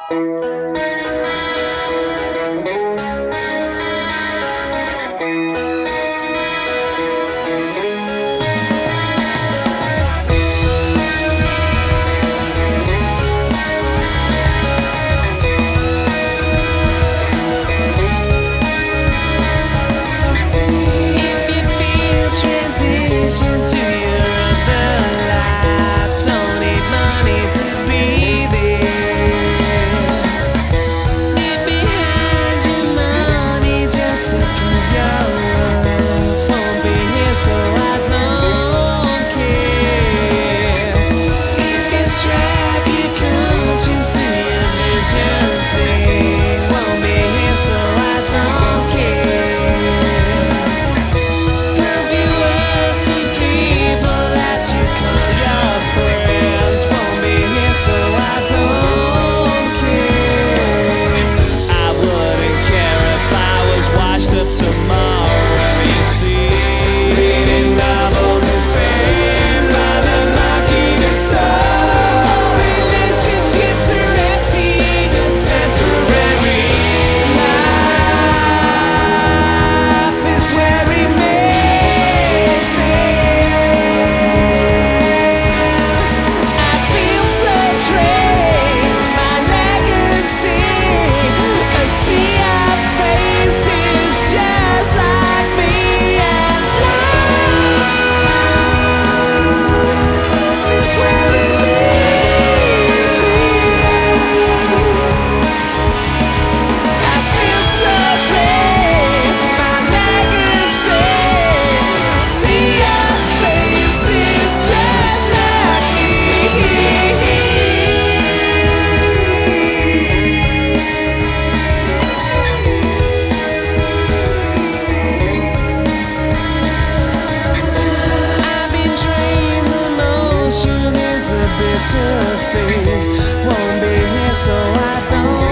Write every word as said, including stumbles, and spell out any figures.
transition to your other life. Don't need money to be there. Leave behind your money just to prove your worth. Won't be here, so I don't care. If you strap your conscience to your vision thing, won't be here, so I don't care. Tomorrow, you see, reading novels is banned by the market of soul. All relationships are empty and temporary. Life is where we make things. I feel so drained. My legacy, a sea of faces, just like me, and life is where we live. I feel so drained. My legacy, a sea of faces, just like me. Emotion is a bitter thing. Won't be here, so I don't